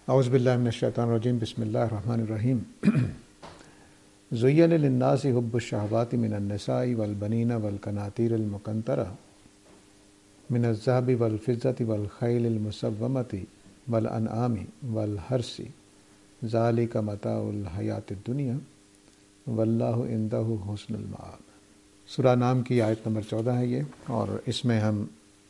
اعوذ باللہ من الشیطان الرجیم بسم اللہ الرحمن الرحیم زین للناس حب الشہوات من النساء والبنین والقناطیر المقنطرہ من الذهب والفضة والخیل المسومة والانعام والحرث ذلک متاع الحیاۃ الدنیا واللہ عندہ حسن المآب۔ سورہ نام کی آیت نمبر 14 ہے یہ، اور اس میں ہم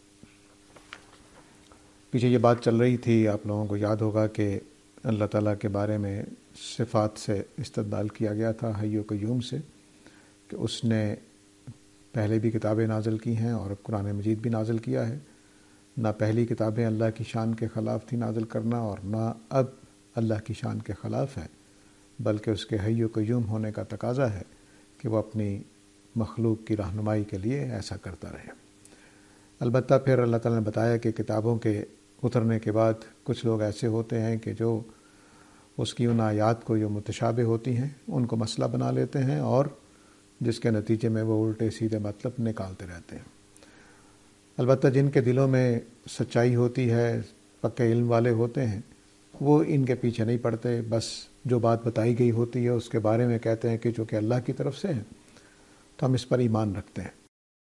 پیچھے یہ بات چل رہی تھی، آپ لوگوں کو یاد ہوگا کہ اللہ تعالیٰ کے بارے میں صفات سے استدلال کیا گیا تھا حی و قیوم سے، کہ اس نے پہلے بھی کتابیں نازل کی ہیں اور قرآن مجید بھی نازل کیا ہے۔ نہ پہلی کتابیں اللہ کی شان کے خلاف تھی نازل کرنا، اور نہ اب اللہ کی شان کے خلاف ہے، بلکہ اس کے حی و قیوم ہونے کا تقاضا ہے کہ وہ اپنی مخلوق کی رہنمائی کے لیے ایسا کرتا رہے۔ البتہ پھر اللہ تعالیٰ نے بتایا کہ کتابوں کے اترنے کے بعد کچھ لوگ ایسے ہوتے ہیں کہ جو اس کی ان آیات کو جو متشابہ ہوتی ہیں ان کو مسئلہ بنا لیتے ہیں، اور جس کے نتیجے میں وہ الٹے سیدھے مطلب نکالتے رہتے ہیں۔ البتہ جن کے دلوں میں سچائی ہوتی ہے، پکے علم والے ہوتے ہیں، وہ ان کے پیچھے نہیں پڑتے، بس جو بات بتائی گئی ہوتی ہے اس کے بارے میں کہتے ہیں کہ جو کہ اللہ کی طرف سے ہے تو ہم اس پر ایمان رکھتے ہیں۔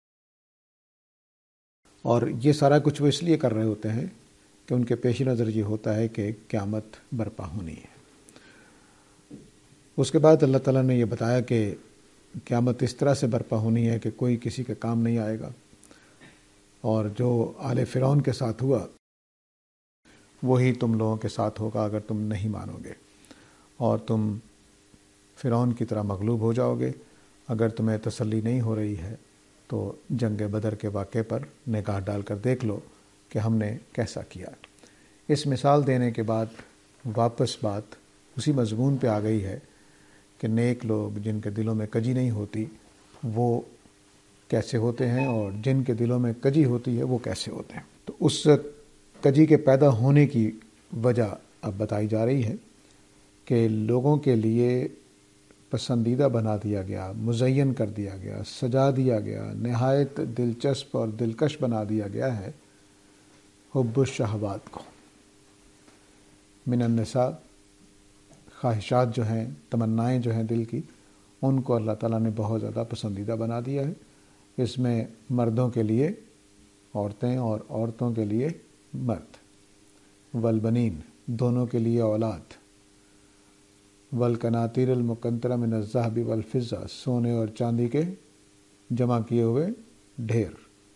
اور یہ سارا کچھ وہ اس لیے کر رہے ہوتے ہیں کہ ان کے پیش نظر یہ ہوتا ہے کہ قیامت برپا ہونی ہے۔ اس کے بعد اللہ تعالیٰ نے یہ بتایا کہ قیامت اس طرح سے برپا ہونی ہے کہ کوئی کسی کے کام نہیں آئے گا، اور جو آل فرعون کے ساتھ ہوا وہی تم لوگوں کے ساتھ ہوگا اگر تم نہیں مانو گے، اور تم فرعون کی طرح مغلوب ہو جاؤ گے۔ اگر تمہیں تسلی نہیں ہو رہی ہے تو جنگ بدر کے واقعے پر نگاہ ڈال کر دیکھ لو کہ ہم نے کیسا کیا۔ اس مثال دینے کے بعد واپس بات اسی مضمون پہ آ گئی ہے کہ نیک لوگ جن کے دلوں میں کجی نہیں ہوتی وہ کیسے ہوتے ہیں، اور جن کے دلوں میں کجی ہوتی ہے وہ کیسے ہوتے ہیں۔ تو اس کجی کے پیدا ہونے کی وجہ اب بتائی جا رہی ہے کہ لوگوں کے لیے پسندیدہ بنا دیا گیا، مزین کر دیا گیا، سجا دیا گیا، نہایت دلچسپ اور دلکش بنا دیا گیا ہے حب الشہوات کو، من النساء، خواہشات جو ہیں، تمنائیں جو ہیں دل کی، ان کو اللہ تعالیٰ نے بہت زیادہ پسندیدہ بنا دیا ہے۔ اس میں مردوں کے لیے عورتیں اور عورتوں کے لیے مرد، والبنین، دونوں کے لیے اولاد، والقناطیر المقنطرہ من الذہب والفضہ، سونے اور چاندی کے جمع کیے ہوئے ڈھیر،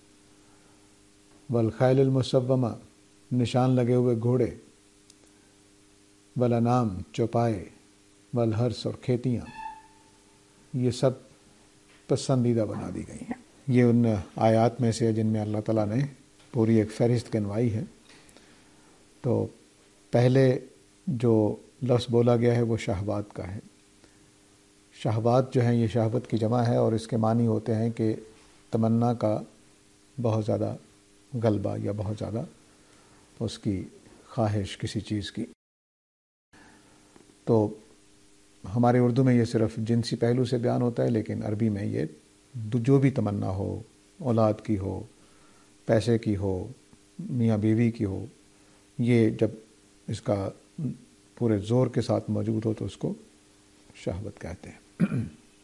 والخیل المسومہ، نشان لگے ہوئے گھوڑے، والانعام، چوپائے، والحرث، اور کھیتیاں، یہ سب پسندیدہ بنا دی گئی ہیں۔ یہ ان آیات میں سے جن میں اللہ تعالیٰ نے پوری ایک فہرست گنوائی ہے۔ تو پہلے جو لفظ بولا گیا ہے وہ شہوات کا ہے۔ شہوات جو ہیں یہ شہوت کی جمع ہے، اور اس کے معنی ہوتے ہیں کہ تمنا کا بہت زیادہ غلبہ یا بہت زیادہ اس کی خواہش کسی چیز کی۔ تو ہمارے اردو میں یہ صرف جنسی پہلو سے بیان ہوتا ہے، لیکن عربی میں یہ جو بھی تمنا ہو، اولاد کی ہو، پیسے کی ہو، میاں بیوی کی ہو، یہ جب اس کا پورے زور کے ساتھ موجود ہو تو اس کو شہوت کہتے ہیں۔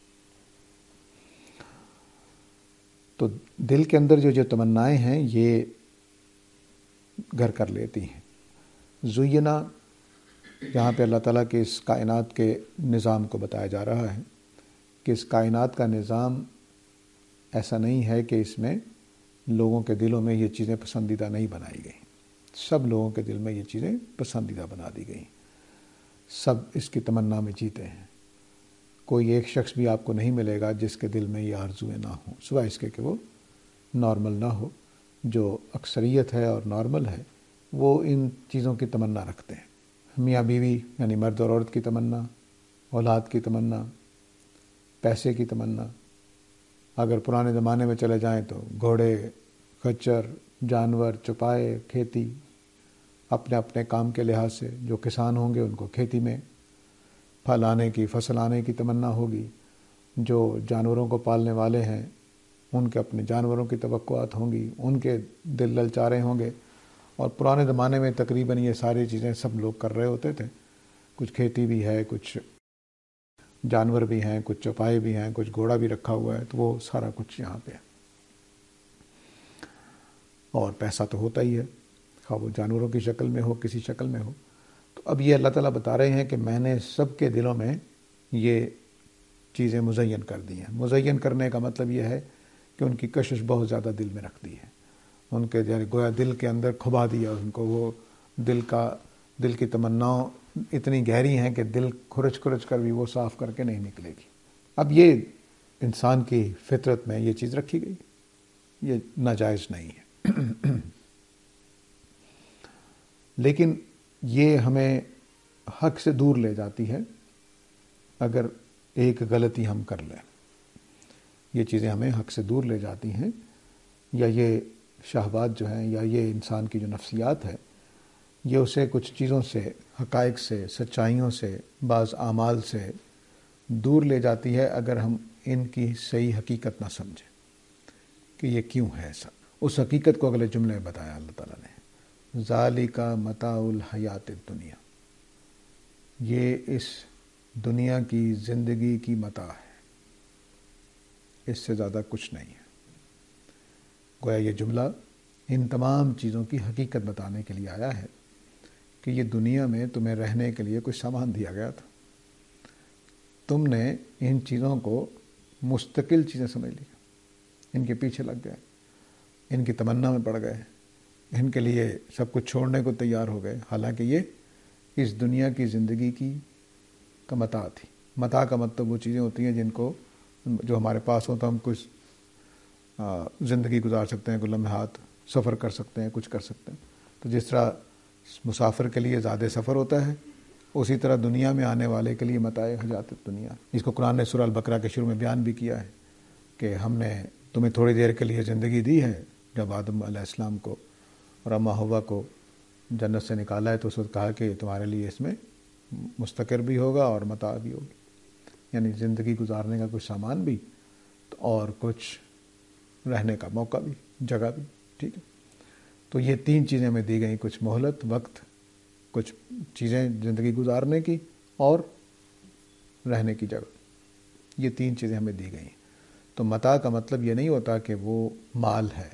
تو دل کے اندر جو تمنائیں ہیں یہ گھر کر لیتی ہیں۔ زینا، یہاں پہ اللہ تعالیٰ کے اس کائنات کے نظام کو بتایا جا رہا ہے کہ اس کائنات کا نظام ایسا نہیں ہے کہ اس میں لوگوں کے دلوں میں یہ چیزیں پسندیدہ نہیں بنائی گئیں۔ سب لوگوں کے دل میں یہ چیزیں پسندیدہ بنا دی گئیں، سب اس کی تمنا میں جیتے ہیں۔ کوئی ایک شخص بھی آپ کو نہیں ملے گا جس کے دل میں یہ آرزویں نہ ہوں، سوائے اس کے کہ وہ نارمل نہ ہو۔ جو اکثریت ہے اور نارمل ہے وہ ان چیزوں کی تمنا رکھتے ہیں۔ میاں بیوی یعنی مرد اور عورت کی تمنا، اولاد کی تمنا، پیسے کی تمنا۔ اگر پرانے زمانے میں چلے جائیں تو گھوڑے، خچر، جانور، چوپائے، کھیتی، اپنے اپنے کام کے لحاظ سے جو کسان ہوں گے ان کو کھیتی میں پھل آنے کی، فصل آنے کی تمنا ہوگی۔ جو جانوروں کو پالنے والے ہیں ان کے اپنے جانوروں کی توقعات ہوں گی، ان کے دل للچارے ہوں گے، اور پرانے زمانے میں تقریباً یہ ساری چیزیں سب لوگ کر رہے ہوتے تھے. کچھ کھیتی بھی ہے, کچھ جانور بھی ہیں, کچھ چوپائے بھی ہیں, کچھ گھوڑا بھی رکھا ہوا ہے, تو وہ سارا کچھ یہاں پہ ہے. اور پیسہ تو ہوتا ہی ہے, خواہ وہ جانوروں کی شکل میں ہو, کسی شکل میں ہو. تو اب یہ اللہ تعالیٰ بتا رہے ہیں کہ میں نے سب کے دلوں میں یہ چیزیں مزین کر دی ہیں. مزین کرنے کا مطلب یہ ہے کہ ان کی کشش بہت زیادہ دل میں رکھ دی ہے, ان کے گویا دل کے اندر کھبا دیا ان کو. وہ دل کی تمناؤں اتنی گہری ہیں کہ دل کھرچ کر بھی وہ صاف کر کے نہیں نکلے گی. اب یہ انسان کی فطرت میں یہ چیز رکھی گئی, یہ ناجائز نہیں ہے. لیکن یہ ہمیں حق سے دور لے جاتی ہے اگر ایک غلطی ہم کر لیں. یہ چیزیں ہمیں حق سے دور لے جاتی ہیں, یا یہ شہوات جو ہیں, یا یہ انسان کی جو نفسیات ہے, یہ اسے کچھ چیزوں سے, حقائق سے, سچائیوں سے, بعض اعمال سے دور لے جاتی ہے اگر ہم ان کی صحیح حقیقت نہ سمجھیں کہ یہ کیوں ہے ایسا. اس حقیقت کو اگلے جملے میں بتایا اللہ تعالیٰ نے, ذالک متاع الحیات الدنیا, یہ اس دنیا کی زندگی کی متاع ہے, اس سے زیادہ کچھ نہیں ہے. گویا یہ جملہ ان تمام چیزوں کی حقیقت بتانے کے لیے آیا ہے کہ یہ دنیا میں تمہیں رہنے کے لیے کچھ سامان دیا گیا تھا, تم نے ان چیزوں کو مستقل چیزیں سمجھ لی, ان کے پیچھے لگ گئے, ان کی تمنا میں پڑ گئے, ان کے لیے سب کچھ چھوڑنے کو تیار ہو گئے, حالانکہ یہ اس دنیا کی زندگی کا متاع تھی. متاع کا مطلب وہ چیزیں ہوتی ہیں جو ہمارے پاس ہو تو ہم کچھ زندگی گزار سکتے ہیں, کچھ لمحات سفر کر سکتے ہیں, کچھ کر سکتے ہیں. تو جس طرح مسافر کے لیے زیادہ سفر ہوتا ہے, اسی طرح دنیا میں آنے والے کے لیے متاع حیات الدنیا. اس کو قرآن نے سورہ البقرہ کے شروع میں بیان بھی کیا ہے کہ ہم نے تمہیں تھوڑی دیر کے لیے زندگی دی ہے. جب آدم علیہ السلام کو اور اماں حوا کو جنت سے نکالا ہے تو اس وقت کہا کہ تمہارے لیے اس میں مستقر بھی ہوگا اور متاع بھی ہوگی, یعنی زندگی گزارنے کا کچھ سامان بھی اور کچھ رہنے کا موقع بھی, جگہ بھی. ٹھیک ہے, تو یہ تین چیزیں ہمیں دی گئیں, کچھ مہلت, وقت, کچھ چیزیں زندگی گزارنے کی, اور رہنے کی جگہ. یہ تین چیزیں ہمیں دی گئی. تو متاع کا مطلب یہ نہیں ہوتا کہ وہ مال ہے,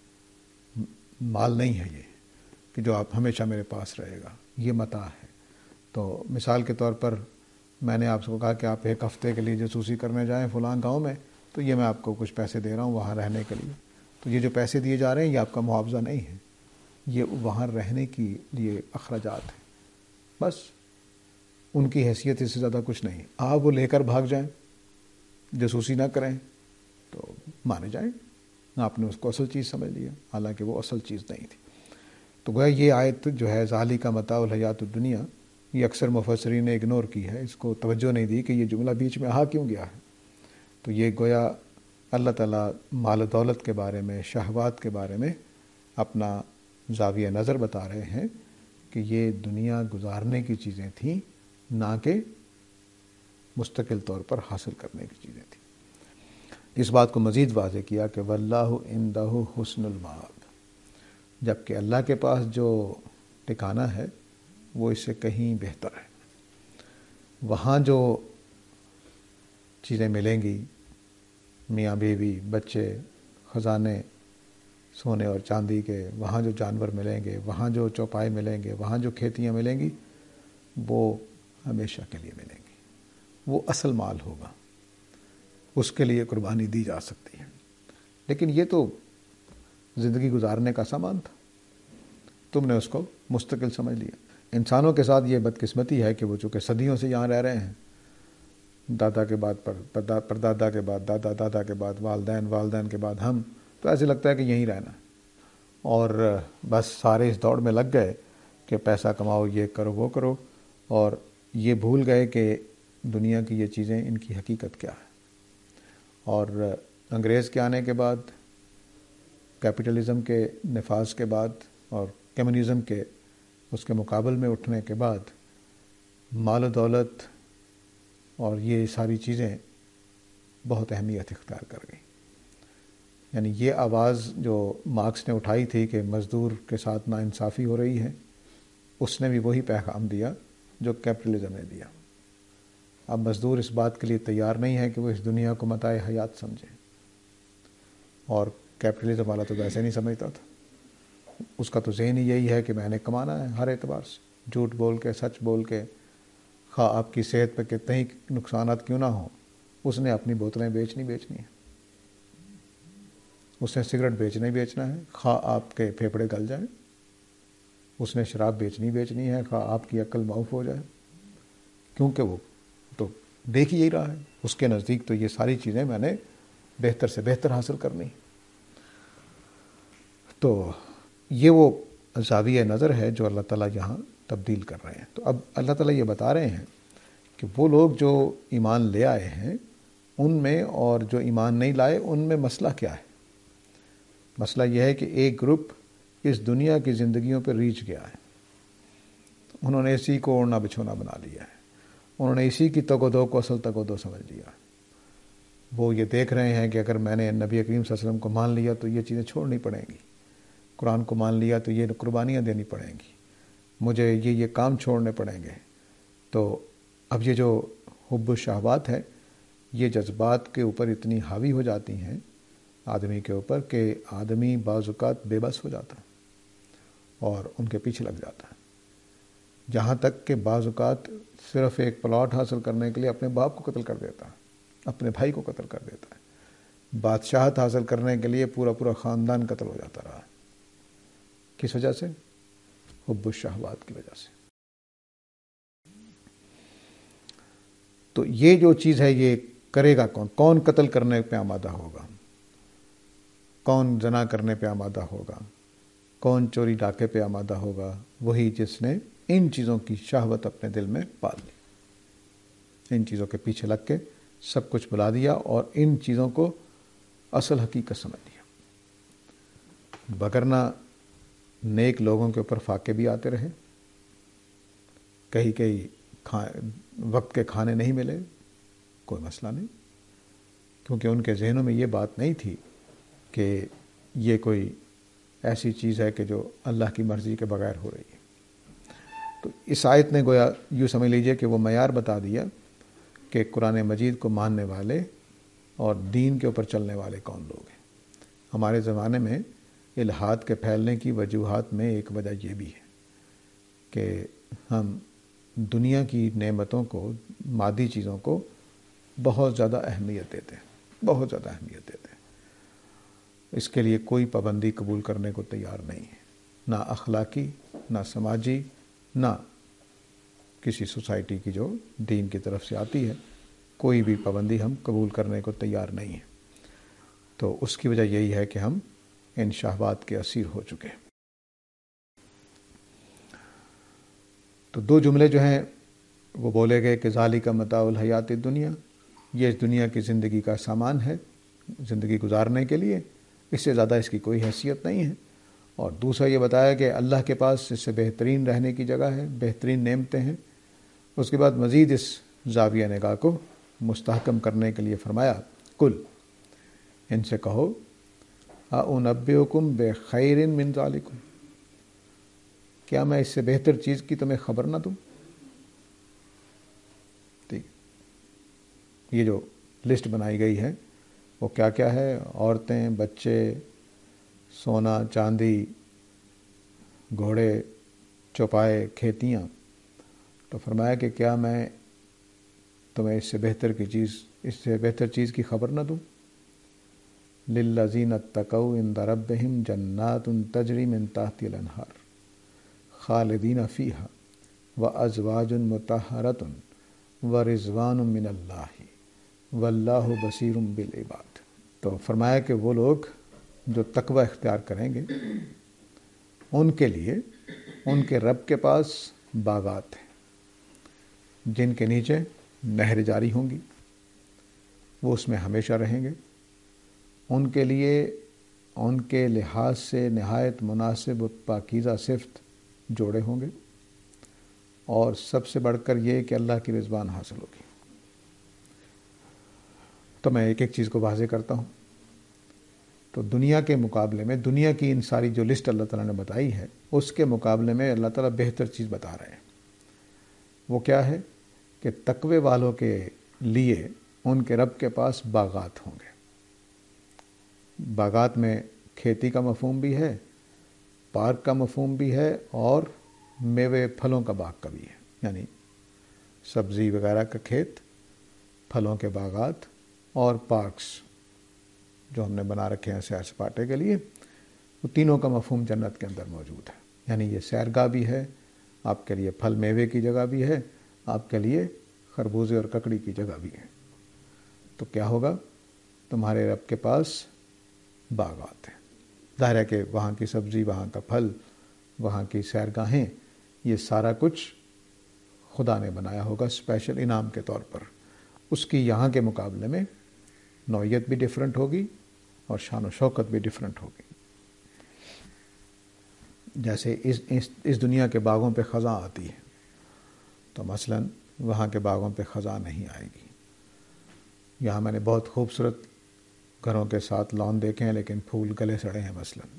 مال نہیں ہے یہ کہ جو آپ ہمیشہ میرے پاس رہے گا, یہ متاع ہے. تو مثال کے طور پر میں نے آپ کو کہا کہ آپ ایک ہفتے کے لیے جاسوسی کرنے جائیں فلاں گاؤں میں, تو یہ میں آپ کو کچھ پیسے دے رہا ہوں وہاں رہنے کے لیے. تو یہ جو پیسے دیے جا رہے ہیں یہ آپ کا معاوضہ نہیں ہے, یہ وہاں رہنے کے لیے اخراجات ہیں. بس ان کی حیثیت اس سے زیادہ کچھ نہیں. آپ وہ لے کر بھاگ جائیں, جاسوسی نہ کریں تو مانے جائیں, آپ نے اس کو اصل چیز سمجھ لیا, حالانکہ وہ اصل چیز نہیں تھی. تو گویا یہ آیت جو ہے ذالک متاع الحیات الدنیا, یہ اکثر مفسرین نے اگنور کی ہے, اس کو توجہ نہیں دی کہ یہ جملہ بیچ میں آ کیوں گیا ہے. تو یہ گویا اللہ تعالیٰ مال و دولت کے بارے میں, شہوات کے بارے میں اپنا زاویہ نظر بتا رہے ہیں کہ یہ دنیا گزارنے کی چیزیں تھیں, نہ کہ مستقل طور پر حاصل کرنے کی چیزیں تھیں. اس بات کو مزید واضح کیا کہ واللہ عندہ حسن المآب, جبکہ اللہ کے پاس جو ٹھکانہ ہے وہ اس سے کہیں بہتر ہے. وہاں جو چیزیں ملیں گی, میاں بیوی, بچے, خزانے سونے اور چاندی کے, وہاں جو جانور ملیں گے, وہاں جو چوپائے ملیں گے, وہاں جو کھیتیاں ملیں گی, وہ ہمیشہ کے لیے ملیں گی. وہ اصل مال ہوگا, اس کے لیے قربانی دی جا سکتی ہے. لیکن یہ تو زندگی گزارنے کا سامان تھا, تم نے اس کو مستقل سمجھ لیا. انسانوں کے ساتھ یہ بدقسمتی ہے کہ وہ چونکہ صدیوں سے یہاں رہ رہے ہیں, دادا کے بعد پردادا کے بعد دادا, دادا کے بعد والدین کے بعد ہم, تو ایسے لگتا ہے کہ یہیں رہنا ہے. اور بس سارے اس دوڑ میں لگ گئے کہ پیسہ کماؤ, یہ کرو, وہ کرو, اور یہ بھول گئے کہ دنیا کی یہ چیزیں ان کی حقیقت کیا ہے. اور انگریز کے آنے کے بعد, کیپٹلزم کے نفاذ کے بعد اور کمیونزم کے اس کے مقابل میں اٹھنے کے بعد مال و دولت اور یہ ساری چیزیں بہت اہمیت اختیار کر گئیں. یعنی یہ آواز جو مارکس نے اٹھائی تھی کہ مزدور کے ساتھ ناانصافی ہو رہی ہے، اس نے بھی وہی پیغام دیا جو کیپٹلزم نے دیا۔ اب مزدور اس بات کے لیے تیار نہیں ہے کہ وہ اس دنیا کو متاع حیات سمجھے، اور کیپٹلزم والا تو ویسے نہیں سمجھتا تھا، اس کا تو ذہن ہی یہی ہے کہ میں نے کمانا ہے ہر اعتبار سے، جھوٹ بول کے سچ بول کے، خواہ آپ کی صحت پہ کتنے ہی نقصانات کیوں نہ ہوں، اس نے اپنی بوتلیں بیچنی ہیں، اس نے سگریٹ بیچنا ہے، خواہ آپ کے پھیپھڑے گل جائیں، اس نے شراب بیچنی ہے، خواہ آپ کی عقل معاف ہو جائے، کیونکہ وہ تو دیکھ ہی یہی رہا ہے، اس کے نزدیک تو یہ ساری چیزیں میں نے بہتر سے بہتر حاصل کرنی۔ تو یہ وہ زاویہ نظر ہے جو اللہ تعالیٰ یہاں تبدیل کر رہے ہیں۔ تو اب اللہ تعالیٰ یہ بتا رہے ہیں کہ وہ لوگ جو ایمان لے آئے ہیں ان میں اور جو ایمان نہیں لائے ان میں مسئلہ کیا ہے۔ مسئلہ یہ ہے کہ ایک گروپ اس دنیا کی زندگیوں پہ ریچھ گیا ہے، انہوں نے اسی کو اوڑھنا بچھونا بنا لیا ہے، انہوں نے اسی کی تگ و دو کو اصل تگ و دو سمجھ لیا۔ وہ یہ دیکھ رہے ہیں کہ اگر میں نے نبی کریم صلی اللہ علیہ وسلم کو مان لیا تو یہ چیزیں چھوڑنی پڑیں گی، قرآن کو مان لیا تو یہ قربانیاں دینی پڑیں گی، مجھے یہ کام چھوڑنے پڑیں گے۔ تو اب یہ جو حب و شہوات ہے، یہ جذبات کے اوپر اتنی حاوی ہو جاتی ہیں آدمی کے اوپر کہ آدمی بعض اوقات بے بس ہو جاتا ہے اور ان کے پیچھے لگ جاتا ہے، جہاں تک کہ بعض اوقات صرف ایک پلاٹ حاصل کرنے کے لیے اپنے باپ کو قتل کر دیتا ہے، اپنے بھائی کو قتل کر دیتا ہے، بادشاہت حاصل کرنے کے لیے پورا خاندان قتل ہو جاتا رہا ہے۔ کس وجہ سے؟ حب الشہوات کی وجہ سے۔ تو یہ جو چیز ہے یہ کرے گا کون قتل کرنے پہ آمادہ ہوگا، کون زنا کرنے پہ آمادہ ہوگا، کون چوری ڈاکے پہ آمادہ ہوگا؟ وہی جس نے ان چیزوں کی شہوت اپنے دل میں پال لی، ان چیزوں کے پیچھے لگ کے سب کچھ بلا دیا اور ان چیزوں کو اصل حقیقت سمجھ لیا۔ بگرنہ نیک لوگوں کے اوپر فاقے بھی آتے رہے، کئی وقت کے کھانے نہیں ملے، کوئی مسئلہ نہیں، کیونکہ ان کے ذہنوں میں یہ بات نہیں تھی کہ یہ کوئی ایسی چیز ہے کہ جو اللہ کی مرضی کے بغیر ہو رہی ہے۔ تو اس آیت نے گویا یوں سمجھ لیجئے کہ وہ معیار بتا دیا کہ قرآن مجید کو ماننے والے اور دین کے اوپر چلنے والے کون لوگ ہیں۔ ہمارے زمانے میں الحاد کے پھیلنے کی وجوہات میں ایک وجہ یہ بھی ہے کہ ہم دنیا کی نعمتوں کو، مادی چیزوں کو بہت زیادہ اہمیت دیتے ہیں، بہت زیادہ اہمیت دیتے ہیں، اس کے لیے کوئی پابندی قبول کرنے کو تیار نہیں ہے، نہ اخلاقی، نہ سماجی، نہ کسی سوسائٹی کی جو دین کی طرف سے آتی ہے، کوئی بھی پابندی ہم قبول کرنے کو تیار نہیں ہیں۔ تو اس کی وجہ یہی ہے کہ ہم ان شہوات کے اسیر ہو چکے ہیں۔ تو دو جملے جو ہیں وہ بولے گئے کہ ذالک متاع الحیات الدنیا، یہ اس دنیا کی زندگی کا سامان ہے زندگی گزارنے کے لیے، اس سے زیادہ اس کی کوئی حیثیت نہیں ہے۔ اور دوسرا یہ بتایا کہ اللہ کے پاس اس سے بہترین رہنے کی جگہ ہے، بہترین نعمتیں ہیں۔ اس کے بعد مزید اس زاویہ نگاہ کو مستحکم کرنے کے لیے فرمایا کل، ان سے کہو اَأُنَبِّئُکُم بِخَیْرٍ مِّن ذَلِکُم، کیا میں اس سے بہتر چیز کی تمہیں خبر نہ دوں؟ ٹھیک، یہ جو لسٹ بنائی گئی ہے وہ کیا کیا ہے؟ عورتیں، بچے، سونا چاندی، گھوڑے، چوپائے، کھیتیاں۔ تو فرمایا کہ کیا میں تمہیں اس سے بہتر چیز کی خبر نہ دوں؟ للذین اتقوا عند ربہم جنات تجری من تحتها الانہار خالدین فیہا وازواج مطہرۃ ورضوان من اللہ واللہ بصیر بالعباد۔ تو فرمایا کہ وہ لوگ جو تقوی اختیار کریں گے ان کے لیے ان کے رب کے پاس باغات ہیں جن کے نیچے نہر جاری ہوں گی، وہ اس میں ہمیشہ رہیں گے، ان کے لیے ان کے لحاظ سے نہایت مناسب و پاکیزہ صفت جوڑے ہوں گے، اور سب سے بڑھ کر یہ کہ اللہ کی رضوان حاصل ہوگی۔ تو میں ایک ایک چیز کو واضح کرتا ہوں تو دنیا کے مقابلے میں، دنیا کی ان ساری جو لسٹ اللہ تعالیٰ نے بتائی ہے، اس کے مقابلے میں اللہ تعالیٰ بہتر چیز بتا رہے ہیں۔ وہ کیا ہے کہ تقوی والوں کے لیے ان کے رب کے پاس باغات ہوں گے۔ باغات میں کھیتی کا مفہوم بھی ہے، پارک کا مفہوم بھی ہے، اور میوے پھلوں کا باغ کا بھی ہے، یعنی سبزی وغیرہ کا کھیت، پھلوں کے باغات اور پارکس جو ہم نے بنا رکھے ہیں سیر سپاٹے کے لیے، وہ تینوں کا مفہوم جنت کے اندر موجود ہے۔ یعنی یہ سیرگاہ بھی ہے، آپ کے لیے پھل میوے کی جگہ بھی ہے، آپ کے لیے خربوزے اور ککڑی کی جگہ بھی ہے۔ تو کیا ہوگا؟ تمہارے رب کے پاس باغات ہیں۔ ظاہر ہے کہ وہاں کی سبزی، وہاں کا پھل، وہاں کی سیرگاہیں، یہ سارا کچھ خدا نے بنایا ہوگا اسپیشل انعام کے طور پر۔ اس کی یہاں کے مقابلے میں نوعیت بھی ڈیفرنٹ ہوگی اور شان و شوکت بھی ڈیفرنٹ ہوگی۔ جیسے اس دنیا کے باغوں پہ خزاں آتی ہے، تو مثلاً وہاں کے باغوں پہ خزاں نہیں آئے گی۔ یہاں میں نے بہت خوبصورت گھروں کے ساتھ لان دیکھے ہیں، لیکن پھول گلے سڑے ہیں۔ مثلاً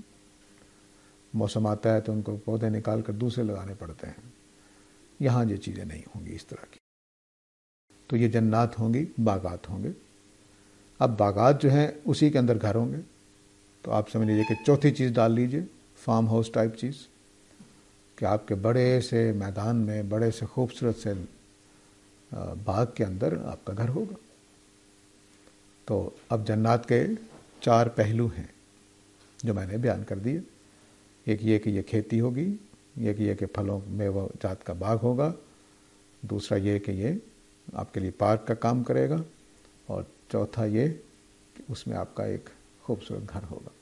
موسم آتا ہے تو ان کو پودے نکال کر دوسرے لگانے پڑتے ہیں۔ یہاں یہ چیزیں نہیں ہوں گی اس طرح کی۔ تو یہ جنات ہوں گی، باغات ہوں گے۔ اب باغات جو ہیں اسی کے اندر گھر ہوں گے، تو آپ سمجھ لیجیے کہ چوتھی چیز ڈال لیجیے، فارم ہاؤس ٹائپ چیز، کہ آپ کے بڑے سے میدان میں، بڑے سے خوبصورت سے باغ کے اندر آپ کا گھر ہوگا۔ تو اب جنات کے 4 پہلو ہیں جو میں نے بیان کر دیے۔ ایک یہ کہ یہ کھیتی ہوگی، ایک یہ کہ پھلوں میوہ جات کا باغ ہوگا، دوسرا یہ کہ یہ آپ کے لیے پارک کا کام کرے گا، اور چوتھا یہ کہ اس میں آپ کا ایک خوبصورت گھر ہوگا۔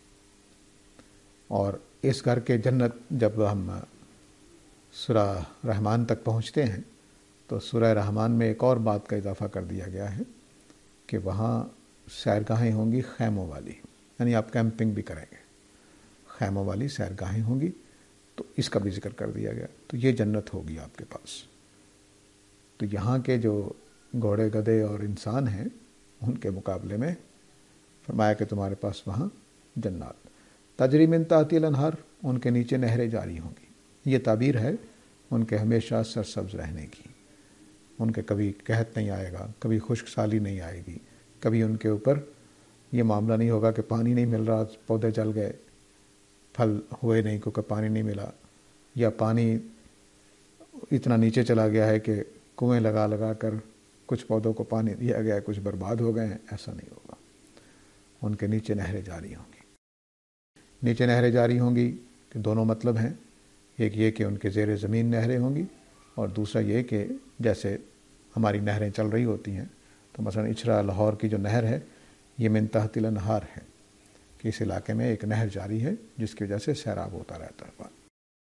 اور اس گھر کے جنت جب ہم سورہ رحمان تک پہنچتے ہیں تو سورہ رحمان میں ایک اور بات کا اضافہ کر دیا گیا ہے کہ وہاں سیرگاہیں ہوں گی خیموں والی، یعنی آپ کیمپنگ بھی کریں گے، خیموں والی سیرگاہیں ہوں گی، تو اس کا بھی ذکر کر دیا گیا۔ تو یہ جنت ہوگی آپ کے پاس۔ تو یہاں کے جو گھوڑے گدھے اور انسان ہیں ان کے مقابلے میں فرمایا کہ تمہارے پاس وہاں جنات، تجری من تحتها الانہار، ان کے نیچے نہریں جاری ہوں گی۔ یہ تعبیر ہے ان کے ہمیشہ سرسبز رہنے کی، ان کے کبھی قحط نہیں آئے گا، کبھی خشک سالی نہیں آئے گی، کبھی ان کے اوپر یہ معاملہ نہیں ہوگا کہ پانی نہیں مل رہا، پودے جل گئے، پھل ہوئے نہیں کیونکہ پانی نہیں ملا، یا پانی اتنا نیچے چلا گیا ہے کہ کنویں لگا لگا کر کچھ پودوں کو پانی دیا گیا ہے، کچھ برباد ہو گئے ہیں۔ ایسا نہیں ہوگا۔ ان کے نیچے نہریں جاری ہوں گی۔ نیچے نہریں جاری ہوں گی کہ دونوں مطلب ہیں، ایک یہ کہ ان کے زیر زمین نہریں ہوں گی، اور دوسرا یہ کہ جیسے ہماری نہریں چل رہی ہوتی ہیں، تو مثلا اچھرا لاہور کی جو نہر ہے یہ من تحت الانہار ہے، کہ اس علاقے میں ایک نہر جاری ہے جس کی وجہ سے سیراب ہوتا رہتا ہے پانی۔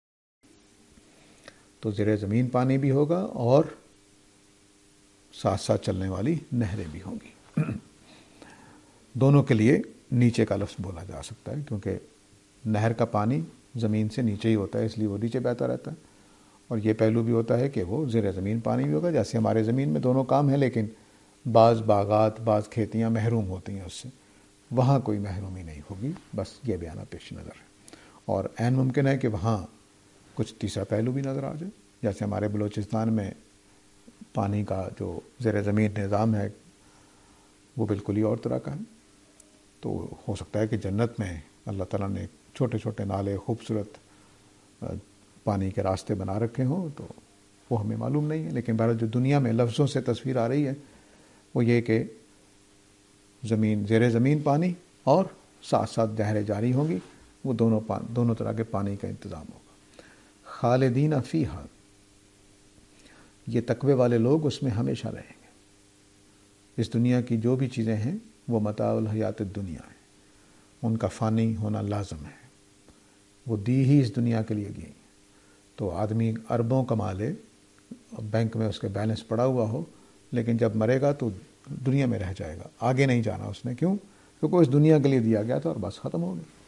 تو زیر زمین پانی بھی ہوگا اور ساتھ ساتھ چلنے والی نہریں بھی ہوں گی۔ دونوں کے لیے نیچے کا لفظ بولا جا سکتا ہے، کیونکہ نہر کا پانی زمین سے نیچے ہی ہوتا ہے، اس لیے وہ نیچے بہتا رہتا ہے، اور یہ پہلو بھی ہوتا ہے کہ وہ زیر زمین پانی بھی ہوگا۔ جیسے ہمارے زمین میں دونوں کام ہیں، لیکن بعض باغات، بعض کھیتیاں محروم ہوتی ہیں اس سے، وہاں کوئی محرومی نہیں ہوگی۔ بس یہ بیانہ پیش نظر ہے، اور عین ممکن ہے کہ وہاں کچھ تیسرا پہلو بھی نظر آ جائے۔ جیسے ہمارے بلوچستان میں پانی کا جو زیر زمین نظام ہے وہ بالکل ہی اور طرح کا ہے۔ تو ہو سکتا ہے کہ جنت میں اللہ تعالیٰ نے چھوٹے چھوٹے نالے، خوبصورت پانی کے راستے بنا رکھے ہوں، تو وہ ہمیں معلوم نہیں ہے۔ لیکن بہرحال جو دنیا میں لفظوں سے تصویر آ رہی ہے وہ یہ کہ زمین، زیر زمین پانی اور ساتھ ساتھ نہریں جاری ہوں گی، وہ دونوں طرح کے پانی کا انتظام ہوگا۔ خالدین فیہا، یہ تقوی والے لوگ اس میں ہمیشہ رہیں گے۔ اس دنیا کی جو بھی چیزیں ہیں وہ متاع الحیات الدنیا ہے، ان کا فانی ہونا لازم ہے، وہ دی ہی اس دنیا کے لیے گئی۔ تو آدمی اربوں کما لے، بینک میں اس کے بیلنس پڑا ہوا ہو، لیکن جب مرے گا تو دنیا میں رہ جائے گا، آگے نہیں جانا اس نے۔ کیوں؟ کیونکہ اس دنیا کے لیے دیا گیا تھا اور بس ختم ہو گیا۔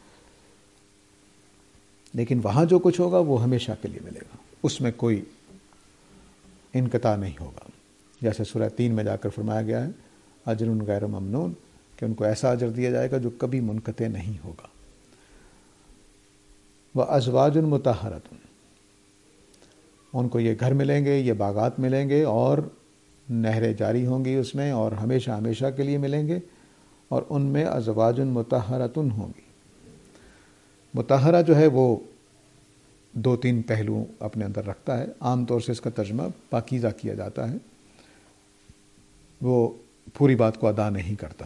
لیکن وہاں جو کچھ ہوگا وہ ہمیشہ کے لیے ملے گا، اس میں کوئی انقطاع نہیں ہوگا۔ جیسے سورہ 3 میں جا کر فرمایا گیا ہے اجر غیر ممنون، کہ ان کو ایسا اجر دیا جائے گا جو کبھی منقطع نہیں ہوگا۔ وَأَزْوَاجٌ مُطَہَّرَةٌ، ان کو یہ گھر ملیں گے، یہ باغات ملیں گے، اور نہریں جاری ہوں گی اس میں، اور ہمیشہ ہمیشہ کے لیے ملیں گے، اور ان میں ازواج مطہرۃ ہوں گی۔ مطہرہ جو ہے وہ 2-3 پہلو اپنے اندر رکھتا ہے۔ عام طور سے اس کا ترجمہ پاکیزہ کیا جاتا ہے، وہ پوری بات کو ادا نہیں کرتا۔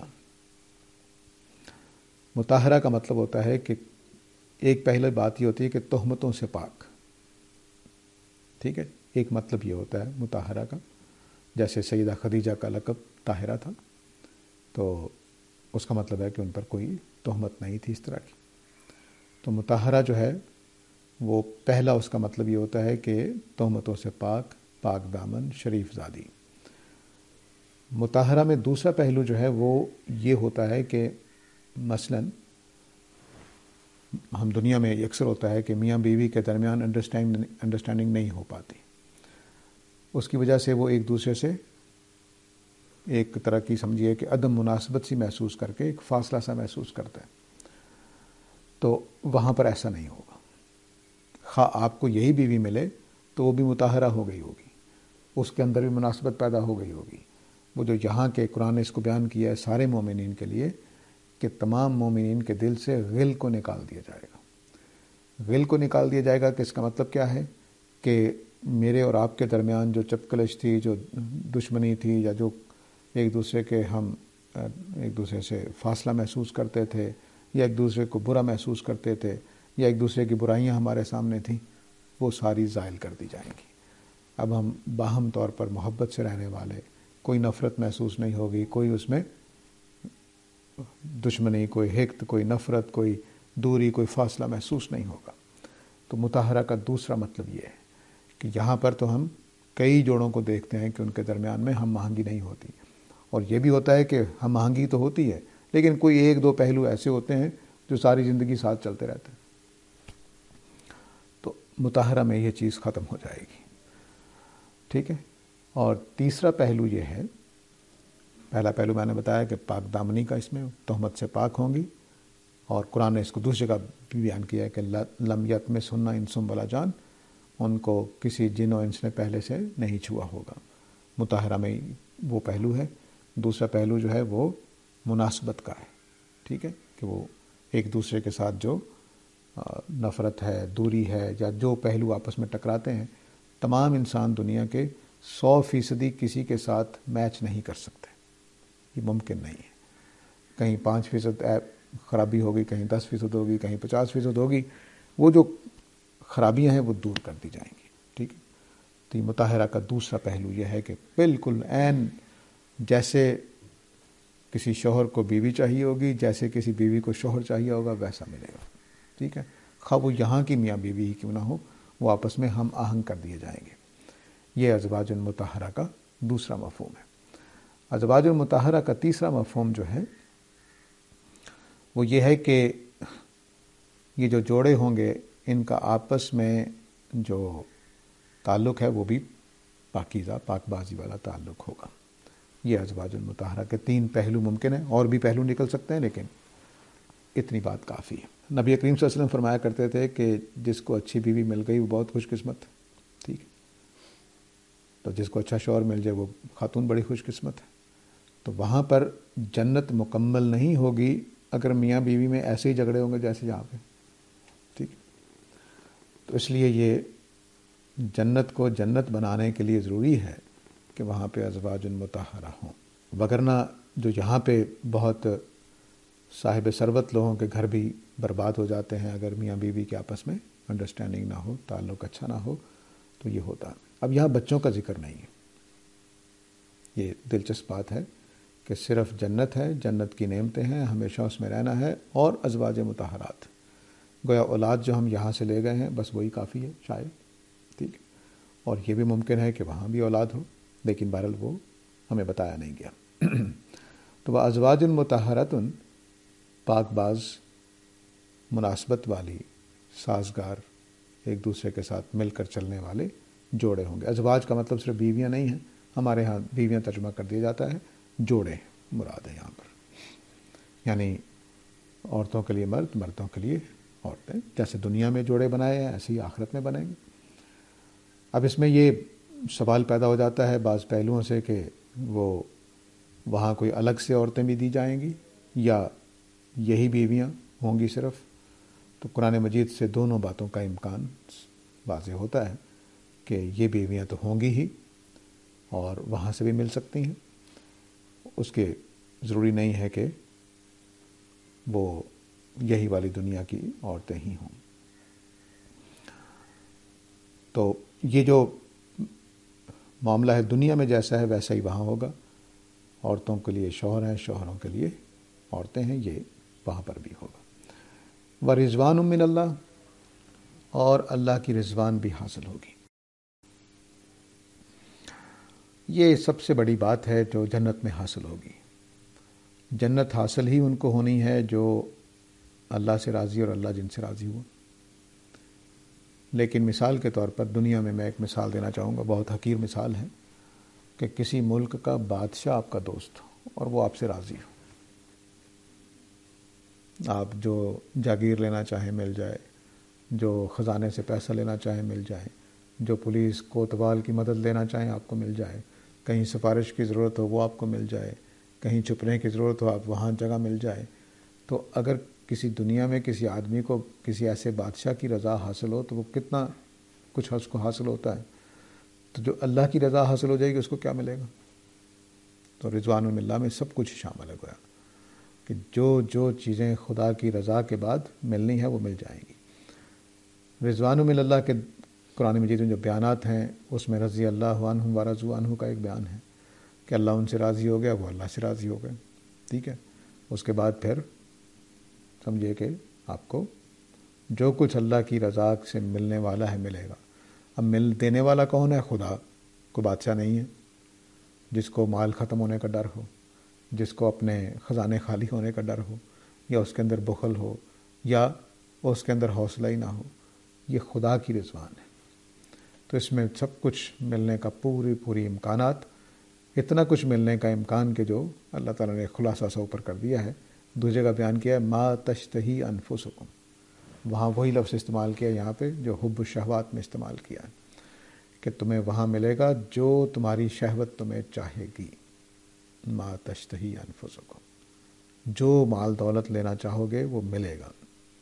مطہرہ کا مطلب ہوتا ہے کہ ایک پہلے بات یہ ہوتی ہے کہ تہمتوں سے پاک، ٹھیک ہے، ایک مطلب یہ ہوتا ہے مطہرہ کا، جیسے سیدہ خدیجہ کا لقب طاہرہ تھا، تو اس کا مطلب ہے کہ ان پر کوئی تہمت نہیں تھی اس طرح کی۔ تو مطہرہ جو ہے وہ پہلا اس کا مطلب یہ ہوتا ہے کہ تہمتوں سے پاک، پاک دامن، شریف زادی۔ مطہرہ میں دوسرا پہلو جو ہے وہ یہ ہوتا ہے کہ مثلاً ہم دنیا میں اکثر ہوتا ہے کہ میاں بیوی کے درمیان انڈرسٹینڈنگ نہیں ہو پاتی، اس کی وجہ سے وہ ایک دوسرے سے ایک طرح کی سمجھیے کہ عدم مناسبت سی محسوس کر کے ایک فاصلہ سا محسوس کرتا ہے، تو وہاں پر ایسا نہیں ہوگا۔ خواہ آپ کو یہی بیوی ملے تو وہ بھی مطہرہ ہو گئی ہوگی، اس کے اندر بھی مناسبت پیدا ہو گئی ہوگی۔ وہ جو یہاں کے قرآن نے اس کو بیان کیا ہے سارے مومنین کے لیے کہ تمام مومنین کے دل سے غل کو نکال دیا جائے گا۔ غل کو نکال دیا جائے گا کہ اس کا مطلب کیا ہے کہ میرے اور آپ کے درمیان جو چپکلش تھی، جو دشمنی تھی، یا جو ایک دوسرے کے ہم ایک دوسرے سے فاصلہ محسوس کرتے تھے، یا ایک دوسرے کو برا محسوس کرتے تھے، یا ایک دوسرے کی برائیاں ہمارے سامنے تھیں، وہ ساری زائل کر دی جائیں گی۔ اب ہم باہم طور پر محبت سے رہنے والے، کوئی نفرت محسوس نہیں ہوگی، کوئی اس میں دشمنی، کوئی حقد، کوئی نفرت، کوئی دوری، کوئی فاصلہ محسوس نہیں ہوگا۔ تو مطہرہ کا دوسرا مطلب یہ ہے کہ یہاں پر تو ہم کئی جوڑوں کو دیکھتے ہیں کہ ان کے درمیان میں ہم آہنگی نہیں ہوتی، اور یہ بھی ہوتا ہے کہ ہم آہنگی تو ہوتی ہے لیکن کوئی 1-2 پہلو ایسے ہوتے ہیں جو ساری زندگی ساتھ چلتے رہتے ہیں۔ تو مطہرہ میں یہ چیز ختم ہو جائے گی، ٹھیک ہے۔ اور تیسرا پہلو یہ ہے، پہلا پہلو میں نے بتایا کہ پاک دامنی کا، اس میں تہمت سے پاک ہوں گی، اور قرآن نے اس کو دوسری جگہ بھی بیان کیا ہے کہ لم یطمثھن انس ولا جان، ان کو کسی جن و انس نے پہلے سے نہیں چھوا ہوگا۔ مطہرہ میں وہ پہلو ہے۔ دوسرا پہلو جو ہے وہ مناسبت کا ہے، ٹھیک ہے، کہ وہ ایک دوسرے کے ساتھ جو نفرت ہے، دوری ہے، یا جو پہلو آپس میں ٹکراتے ہیں، تمام انسان دنیا کے 100% کسی کے ساتھ میچ نہیں کر سکتے، یہ ممکن نہیں ہے۔ کہیں 5% خرابی ہوگی، کہیں 10% ہوگی، کہیں 50% ہوگی، وہ جو خرابیاں ہیں وہ دور کر دی جائیں گی، ٹھیک ہے۔ تو یہ مطہرہ کا دوسرا پہلو یہ ہے کہ بالکل عین جیسے کسی شوہر کو بیوی چاہیے ہوگی، جیسے کسی بیوی کو شوہر چاہیے ہوگا، ویسا ملے گا، ٹھیک ہے۔ خواہ وہ یہاں کی میاں بیوی ہی کیوں نہ ہو، وہ آپس میں ہم آہنگ کر دیے جائیں گے۔ یہ ازواج مطہرہ کا دوسرا مفہوم ہے۔ ازواج مطہرہ کا تیسرا مفہوم جو ہے وہ یہ ہے کہ یہ جو جوڑے ہوں گے ان کا آپس میں جو تعلق ہے وہ بھی پاکیزہ، پاک بازی والا تعلق ہوگا۔ یہ ازواج المطہرہ کے 3 پہلو ممکن ہیں، اور بھی پہلو نکل سکتے ہیں لیکن اتنی بات کافی ہے۔ نبی کریم صلی اللہ علیہ وسلم فرمایا کرتے تھے کہ جس کو اچھی بیوی مل گئی وہ بہت خوش قسمت، ٹھیک ہے، تو جس کو اچھا شوہر مل جائے وہ خاتون بڑی خوش قسمت ہے۔ تو وہاں پر جنت مکمل نہیں ہوگی اگر میاں بیوی میں ایسے ہی جھگڑے ہوں گے جیسے یہاں پہ، ٹھیک ہے۔ تو اس لیے یہ جنت کو جنت بنانے کے لیے ضروری ہے کہ وہاں پہ ازواج مطہرہ ہوں، وگرنہ جو یہاں پہ بہت صاحب ثروت لوگوں کے گھر بھی برباد ہو جاتے ہیں اگر میاں بیوی کے آپس میں انڈرسٹینڈنگ نہ ہو، تعلق اچھا نہ ہو، تو یہ ہوتا۔ اب یہاں بچوں کا ذکر نہیں ہے، یہ دلچسپ بات ہے کہ صرف جنت ہے، جنت کی نعمتیں ہیں، ہمیشہ اس میں رہنا ہے، اور ازواج مطہرات، گویا اولاد جو ہم یہاں سے لے گئے ہیں بس وہی کافی ہے شاید، ٹھیک ہے۔ اور یہ بھی ممکن ہے کہ وہاں بھی اولاد ہو، لیکن بہرحال وہ ہمیں بتایا نہیں گیا۔ تو وہ ازواج مطہرات پاک باز، مناسبت والی، سازگار، ایک دوسرے کے ساتھ مل کر چلنے والے جوڑے ہوں گے۔ ازواج کا مطلب صرف بیویاں نہیں ہیں، ہمارے ہاں بیویاں ترجمہ کر دیا جاتا ہے، جوڑے مراد ہے یہاں پر۔ یعنی عورتوں کے لیے مرد، مردوں کے لیے عورتیں، جیسے دنیا میں جوڑے بنائے ہیں ایسے ہی آخرت میں بنیں گے۔ اب اس میں یہ سوال پیدا ہو جاتا ہے بعض پہلوؤں سے کہ وہ وہاں کوئی الگ سے عورتیں بھی دی جائیں گی یا یہی بیویاں ہوں گی صرف؟ تو قرآن مجید سے دونوں باتوں کا امکان واضح ہوتا ہے کہ یہ بیویاں تو ہوں گی ہی اور وہاں سے بھی مل سکتی ہیں، اس کے ضروری نہیں ہے کہ وہ یہی والی دنیا کی عورتیں ہی ہوں۔ تو یہ جو معاملہ ہے دنیا میں جیسا ہے ویسا ہی وہاں ہوگا، عورتوں کے لیے شوہر ہیں، شوہروں کے لیے عورتیں ہیں، یہ وہاں پر بھی ہوگا۔ وَرِضْوَانٌ مِّنَ اللہ، اور اللہ کی رضوان بھی حاصل ہوگی۔ یہ سب سے بڑی بات ہے جو جنت میں حاصل ہوگی۔ جنت حاصل ہی ان کو ہونی ہے جو اللہ سے راضی اور اللہ جن سے راضی ہوا۔ لیکن مثال کے طور پر دنیا میں ایک مثال دینا چاہوں گا، بہت حقیر مثال ہے، کہ کسی ملک کا بادشاہ آپ کا دوست ہو اور وہ آپ سے راضی ہو، آپ جو جاگیر لینا چاہیں مل جائے، جو خزانے سے پیسہ لینا چاہیں مل جائے، جو پولیس کوتوال کی مدد لینا چاہیں آپ کو مل جائے، کہیں سفارش کی ضرورت ہو وہ آپ کو مل جائے، کہیں چھپنے کی ضرورت ہو آپ وہاں جگہ مل جائے۔ تو اگر کسی دنیا میں کسی آدمی کو کسی ایسے بادشاہ کی رضا حاصل ہو تو وہ کتنا کچھ اس کو حاصل ہوتا ہے۔ تو جو اللہ کی رضا حاصل ہو جائے گی اس کو کیا ملے گا؟ تو رضوان من اللہ میں سب کچھ شامل ہے، گویا کہ جو چیزیں خدا کی رضا کے بعد ملنی ہے وہ مل جائیں گی۔ رضوان من اللہ کے قرآن مجید میں جو بیانات ہیں اس میں رضی اللہ عنہم ورضوا عنہ کا ایک بیان ہے کہ اللہ ان سے راضی ہو گیا، وہ اللہ سے راضی ہو گئے، ٹھیک ہے۔ اس کے بعد پھر سمجھے کہ آپ کو جو کچھ اللہ کی رضا سے ملنے والا ہے ملے گا۔ اب دینے والا کون ہے؟ خدا، کوئی بادشاہ نہیں ہے جس کو مال ختم ہونے کا ڈر ہو، جس کو اپنے خزانے خالی ہونے کا ڈر ہو، یا اس کے اندر بخل ہو، یا اس کے اندر حوصلہ ہی نہ ہو۔ یہ خدا کی رضوان ہے۔ تو اس میں سب کچھ ملنے کا پوری امکانات، اتنا کچھ ملنے کا امکان کہ جو اللہ تعالیٰ نے خلاصہ سا اوپر کر دیا ہے۔ دوسری جگہ بیان کیا ہے ما تشتہی انفسکم، وہاں وہی لفظ استعمال کیا یہاں پہ جو حب الشہوات میں استعمال کیا ہے کہ تمہیں وہاں ملے گا جو تمہاری شہوت تمہیں چاہے گی۔ ما تشتہی انفسکم، جو مال دولت لینا چاہو گے وہ ملے گا۔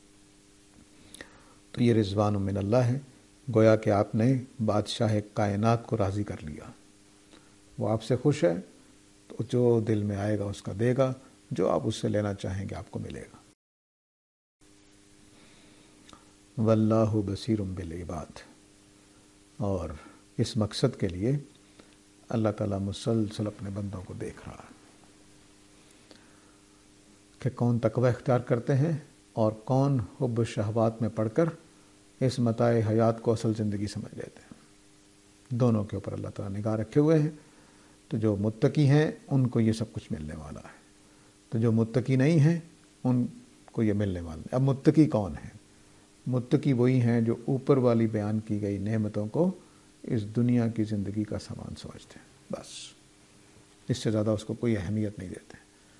تو یہ رضوان من اللہ ہے، گویا کہ آپ نے بادشاہ کائنات کو راضی کر لیا، وہ آپ سے خوش ہے، تو جو دل میں آئے گا اس کا دے گا، جو آپ اس سے لینا چاہیں گے آپ کو ملے گا۔ واللہ بصیر بالعباد، اور اس مقصد کے لیے اللہ تعالیٰ مسلسل اپنے بندوں کو دیکھ رہا ہے کہ کون تقوی اختیار کرتے ہیں اور کون حب الشہوات میں پڑھ کر اس متاع حیات کو اصل زندگی سمجھ لیتے ہیں۔ دونوں کے اوپر اللہ تعالیٰ نگاہ رکھے ہوئے ہیں۔ تو جو متقی ہیں ان کو یہ سب کچھ ملنے والا ہے، تو جو متقی نہیں ہیں ان کو یہ ملنے والا نہیں۔ اب متقی کون ہیں؟ متقی وہی ہیں جو اوپر والی بیان کی گئی نعمتوں کو اس دنیا کی زندگی کا سامان سمجھتے ہیں، بس اس سے زیادہ اس کو کوئی اہمیت نہیں دیتے۔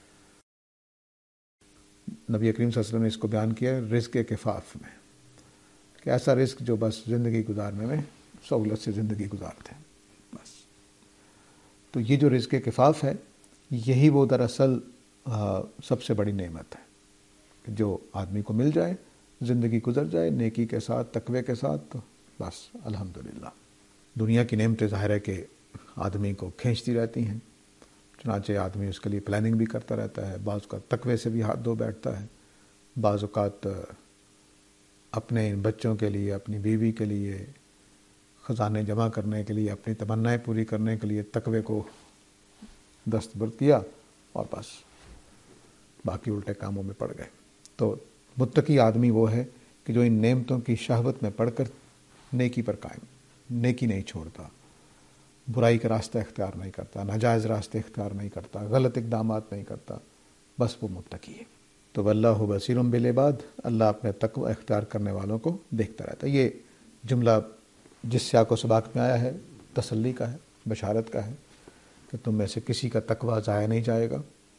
نبی کریم صلی اللہ علیہ وسلم نے اس کو بیان کیا رزق کفاف میں، کہ ایسا رزق جو بس زندگی گزارنے میں سہولت سے زندگی گزارتے ہیں بس۔ تو یہ جو رزق کفاف ہے یہی وہ دراصل سب سے بڑی نعمت ہے کہ جو آدمی کو مل جائے، زندگی گزر جائے نیکی کے ساتھ، تقوی کے ساتھ، تو بس الحمدللہ۔ دنیا کی نعمتیں ظاہر ہے کہ آدمی کو کھینچتی رہتی ہیں، چنانچہ آدمی اس کے لیے پلاننگ بھی کرتا رہتا ہے، بعض اوقات تقوی سے بھی ہاتھ دھو بیٹھتا ہے، بعض اوقات اپنے بچوں کے لیے، اپنی بیوی کے لیے، خزانے جمع کرنے کے لیے، اپنی تمنائیں پوری کرنے کے لیے تقوی کو دستبرد کیا اور بس باقی الٹے کاموں میں پڑ گئے۔ تو متقی آدمی وہ ہے کہ جو ان نعمتوں کی شہوت میں پڑھ کر نیکی پر قائم، نیکی نہیں چھوڑتا، برائی کا راستہ اختیار نہیں کرتا، ناجائز راستے اختیار نہیں کرتا، غلط اقدامات نہیں کرتا، بس وہ متقی ہے۔ تو واللہ بصیر بالعباد، اللہ اپنے تقوی اختیار کرنے والوں کو دیکھتا رہتا ہے۔ یہ جملہ جس سیاق و سباق میں آیا ہے تسلی کا ہے، بشارت کا ہے کہ تم میں سے کسی کا تقوی ضائع نہیں جائے گا۔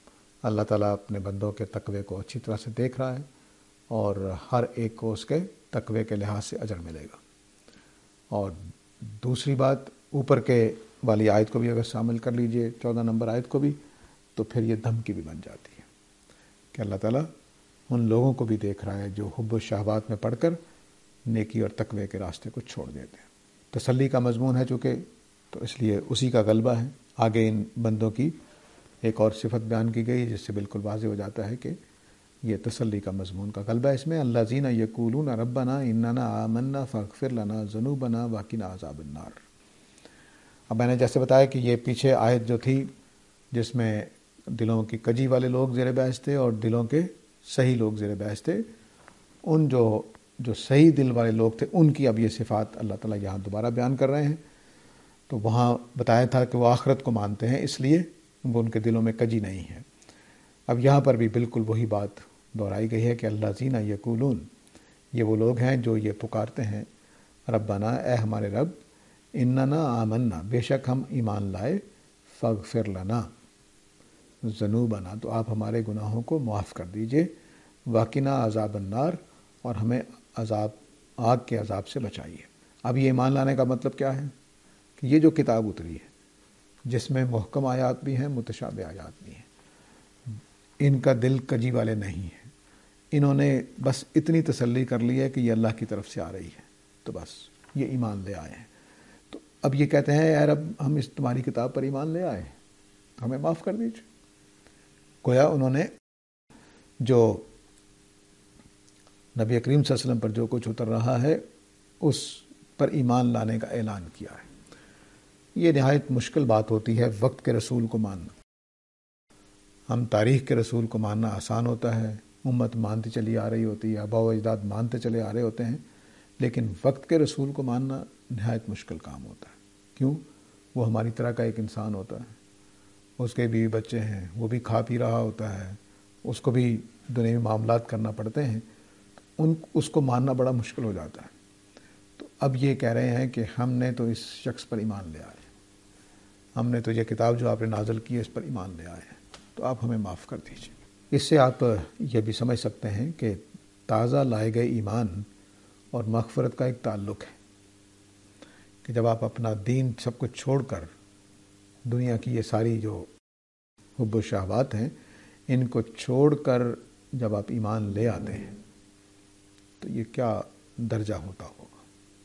اللہ تعالیٰ اپنے بندوں کے تقوی کو اچھی طرح سے دیکھ رہا ہے اور ہر ایک کو اس کے تقوی کے لحاظ سے اجر ملے گا۔ اور دوسری بات، اوپر کے والی آیت کو بھی اگر شامل کر لیجئے، 14 نمبر آیت کو بھی، تو پھر یہ دھمکی بھی بن جاتی ہے کہ اللہ تعالیٰ ان لوگوں کو بھی دیکھ رہا ہے جو حب و شہوات میں پڑ کر نیکی اور تقوی کے راستے کو چھوڑ دیتے ہیں۔ تسلی کا مضمون ہے چونکہ، تو اس لیے اسی کا غلبہ ہے۔ آگے ان بندوں کی ایک اور صفت بیان کی گئی جس سے بالکل واضح ہو جاتا ہے کہ یہ تسلی کا مضمون کا غلبہ ہے اس میں۔ الذین یقولون ربنا اننا آمنا فاغفر لنا ذنوبنا وقنا عذاب النار۔ اب میں نے جیسے بتایا کہ یہ پیچھے آیت جو تھی جس میں دلوں کی کجی والے لوگ زیر بحث تھے اور دلوں کے صحیح لوگ زیر بحث تھے، ان جو صحیح دل والے لوگ تھے ان کی اب یہ صفات اللہ تعالیٰ یہاں دوبارہ بیان کر رہے ہیں۔ تو وہاں بتایا تھا کہ وہ آخرت کو مانتے ہیں، اس لیے وہ ان کے دلوں میں کجی نہیں ہے۔ اب یہاں پر بھی بالکل وہی بات دہرائی گئی ہے کہ الذین یقولون، یہ وہ لوگ ہیں جو یہ پکارتے ہیں، ربنا، اے ہمارے رب، اننا آمنا، بے شک ہم ایمان لائے، فاغفر لنا ذنوبنا، تو آپ ہمارے گناہوں کو معاف کر دیجئے، وقنا عذاب النار، اور ہمیں آگ کے عذاب سے بچائیے۔ اب یہ ایمان لانے کا مطلب کیا ہے کہ یہ جو کتاب اتری ہے جس میں محکم آیات بھی ہیں، متشابہ آیات بھی ہیں، ان کا دل کجی والے نہیں ہیں، انہوں نے بس اتنی تسلی کر لی ہے کہ یہ اللہ کی طرف سے آ رہی ہے، تو بس یہ ایمان لے آئے ہیں۔ تو اب یہ کہتے ہیں اے رب، ہم اس تمہاری کتاب پر ایمان لے آئے ہیں تو ہمیں معاف کر دیجیے۔ گویا انہوں نے جو نبی کریم صلی اللہ علیہ وسلم پر جو کچھ اتر رہا ہے اس پر ایمان لانے کا اعلان کیا ہے۔ یہ نہایت مشکل بات ہوتی ہے وقت کے رسول کو ماننا۔ ہم تاریخ کے رسول کو ماننا آسان ہوتا ہے، امت مانتی چلی آ رہی ہوتی ہے، آباء و اجداد مانتے چلے آ رہے ہوتے ہیں، لیکن وقت کے رسول کو ماننا نہایت مشکل کام ہوتا ہے۔ کیوں؟ وہ ہماری طرح کا ایک انسان ہوتا ہے، اس کے بیوی بچے ہیں، وہ بھی کھا پی رہا ہوتا ہے، اس کو بھی دنیاوی معاملات کرنا پڑتے ہیں، اس کو ماننا بڑا مشکل ہو جاتا ہے۔ تو اب یہ کہہ رہے ہیں کہ ہم نے تو اس شخص پر ایمان لے آئے، ہم نے تو یہ کتاب جو آپ نے نازل کی ہے اس پر ایمان لے آئے ہیں، تو آپ ہمیں معاف کر دیجیے۔ اس سے آپ یہ بھی سمجھ سکتے ہیں کہ تازہ لائے گئے ایمان اور مغفرت کا ایک تعلق ہے کہ جب آپ اپنا دین سب کچھ چھوڑ کر دنیا کی یہ ساری جو حب و شہوات ہیں ان کو چھوڑ کر جب آپ ایمان لے آتے ہیں تو یہ کیا درجہ ہوتا ہوگا۔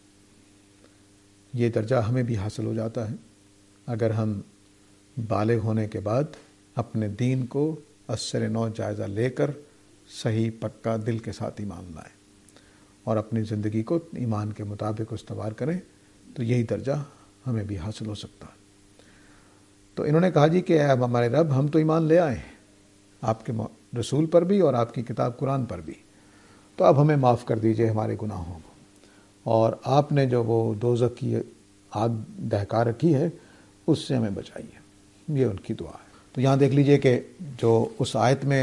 یہ درجہ ہمیں بھی حاصل ہو جاتا ہے اگر ہم بالغ ہونے کے بعد اپنے دین کو اثر نو جائزہ لے کر صحیح پکا دل کے ساتھ ایمان لائیں اور اپنی زندگی کو ایمان کے مطابق استوار کریں، تو یہی درجہ ہمیں بھی حاصل ہو سکتا ہے۔ تو انہوں نے کہا جی کہ اب ہمارے رب، ہم تو ایمان لے آئے ہیں آپ کے رسول پر بھی اور آپ کی کتاب قرآن پر بھی، تو اب ہمیں معاف کر دیجئے ہمارے گناہوں کو، اور آپ نے جو وہ دوزخ کی آگ دہکا رکھی ہے اس سے ہمیں بچائیے۔ یہ ان کی دعا ہے۔ تو یہاں دیکھ لیجئے کہ جو اس آیت میں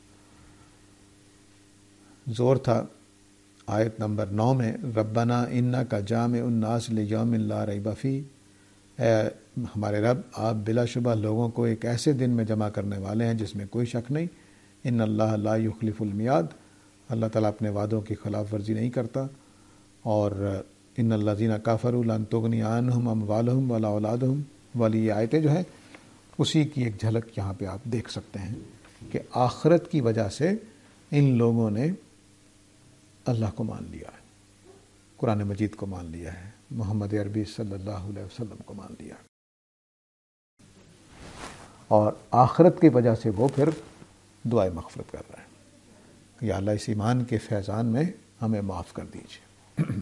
زور تھا، آیت نمبر 9 میں، ربنا انک جامع الناس لیوم لا ریب فیہ، اے ہمارے رب، آپ بلا شبہ لوگوں کو ایک ایسے دن میں جمع کرنے والے ہیں جس میں کوئی شک نہیں، ان اللہ لا یخلف المیعاد، اللہ تعالیٰ اپنے وعدوں کی خلاف ورزی نہیں کرتا، اور ان الذین کفروا لن تغنی عنہم اموالہم ولا اولادہم والی یہ آیتیں جو ہیں اسی کی ایک جھلک یہاں پہ آپ دیکھ سکتے ہیں کہ آخرت کی وجہ سے ان لوگوں نے اللہ کو مان لیا ہے، قرآن مجید کو مان لیا ہے، محمد عربی صلی اللہ علیہ وسلم کو مان لیا، اور آخرت کی وجہ سے وہ پھر دعائے مغفرت کر رہے ہیں کہ یا اللہ اس ایمان کے فیضان میں ہمیں معاف کر دیجیے۔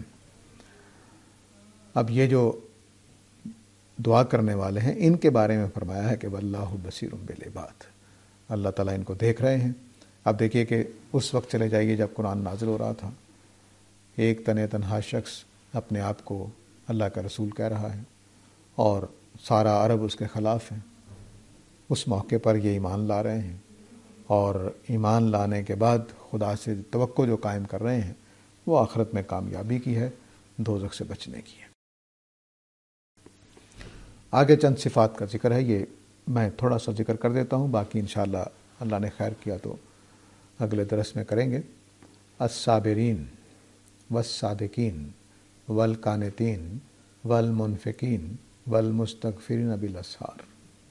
اب یہ جو دعا کرنے والے ہیں ان کے بارے میں فرمایا ہے کہ واللہ بصیر بالعباد، اللہ تعالیٰ ان کو دیکھ رہے ہیں۔ اب دیکھیے کہ اس وقت چلے جائیے جب قرآن نازل ہو رہا تھا، ایک تنہا شخص اپنے آپ کو اللہ کا رسول کہہ رہا ہے اور سارا عرب اس کے خلاف ہے، اس موقع پر یہ ایمان لا رہے ہیں، اور ایمان لانے کے بعد خدا سے توقع جو قائم کر رہے ہیں وہ آخرت میں کامیابی کی ہے، دوزخ سے بچنے کی ہے۔ آگے چند صفات کا ذکر ہے، یہ میں تھوڑا سا ذکر کر دیتا ہوں، باقی انشاءاللہ اللہ نے خیر کیا تو اگلے درس میں کریں گے. الصابرین والصادقین والقانتین والمنفقین والمستغفرین بالاسحار.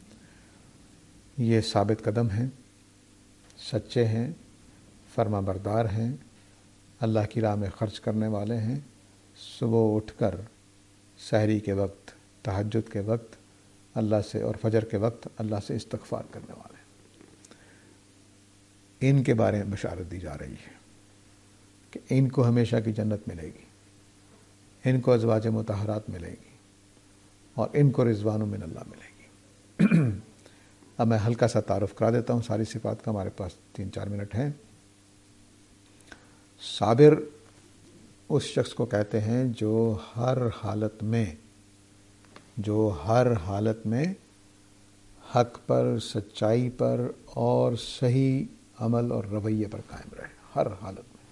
یہ ثابت قدم ہیں، سچے ہیں، فرما بردار ہیں، اللہ کی راہ میں خرچ کرنے والے ہیں، صبح اٹھ کر سحری کے وقت، تہجد کے وقت اللہ سے اور فجر کے وقت اللہ سے استغفار کرنے والے ہیں. ان کے بارے میں بشارت دی جا رہی ہے کہ ان کو ہمیشہ کی جنت ملے گی، ان کو ازواج مطہرات ملے گی اور ان کو رضوان من اللہ ملے گی. اب میں ہلکا سا تعارف کرا دیتا ہوں ساری صفات کا، ہمارے پاس 3-4 منٹ ہیں. صابر اس شخص کو کہتے ہیں جو ہر حالت میں حق پر، سچائی پر اور صحیح عمل اور رویے پر قائم رہے، ہر حالت میں.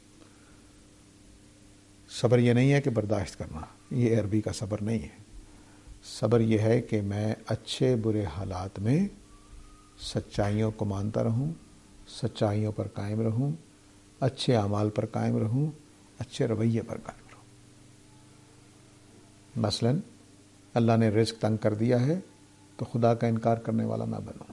صبر یہ نہیں ہے کہ برداشت کرنا، یہ عربی کا صبر نہیں ہے. صبر یہ ہے کہ میں اچھے برے حالات میں سچائیوں کو مانتا رہوں، سچائیوں پر قائم رہوں، اچھے اعمال پر قائم رہوں، اچھے رویے پر قائم رہوں. مثلا اللہ نے رزق تنگ کر دیا ہے تو خدا کا انکار کرنے والا نہ بنو،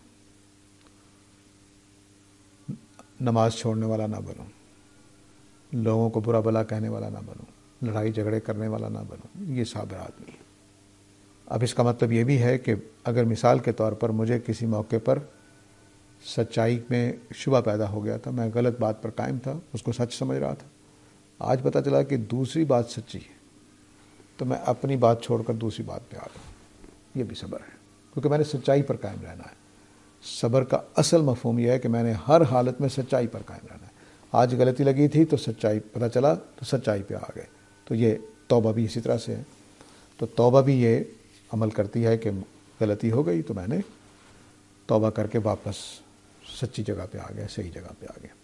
نماز چھوڑنے والا نہ بنو، لوگوں کو برا بھلا کہنے والا نہ بنو، لڑائی جھگڑے کرنے والا نہ بنو. یہ صابر آدمی ہے. اب اس کا مطلب یہ بھی ہے کہ اگر مثال کے طور پر مجھے کسی موقع پر سچائی میں شبہ پیدا ہو گیا تھا، میں غلط بات پر قائم تھا، اس کو سچ سمجھ رہا تھا، آج پتہ چلا کہ دوسری بات سچی ہے، تو میں اپنی بات چھوڑ کر دوسری بات پہ آ گیا. یہ بھی صبر ہے، کیونکہ میں نے سچائی پر قائم رہنا ہے. صبر کا اصل مفہوم یہ ہے کہ میں نے ہر حالت میں سچائی پر قائم رہنا ہے. آج غلطی لگی تھی تو سچائی پتہ چلا تو سچائی پہ آ گئے. تو یہ توبہ بھی اسی طرح سے ہے. تو توبہ بھی یہ عمل کرتی ہے کہ غلطی ہو گئی تو میں نے توبہ کر کے واپس سچی جگہ پہ آ گیا، صحیح جگہ پہ آ گیا.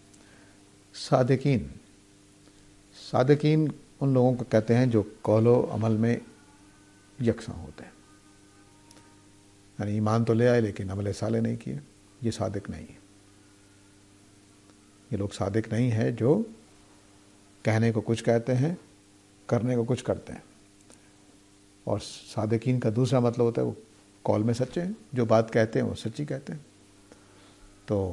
صادقین ان لوگوں کو کہتے ہیں جو قول و عمل میں یکساں ہوتے ہیں، یعنی ایمان تو لے آئے لیکن عمل صالح نہیں کیے. یہ صادق نہیں ہے. یہ لوگ صادق نہیں ہیں جو کہنے کو کچھ کہتے ہیں، کرنے کو کچھ کرتے ہیں. اور صادقین کا دوسرا مطلب ہوتا ہے وہ قول میں سچے ہیں، جو بات کہتے ہیں وہ سچی کہتے ہیں. تو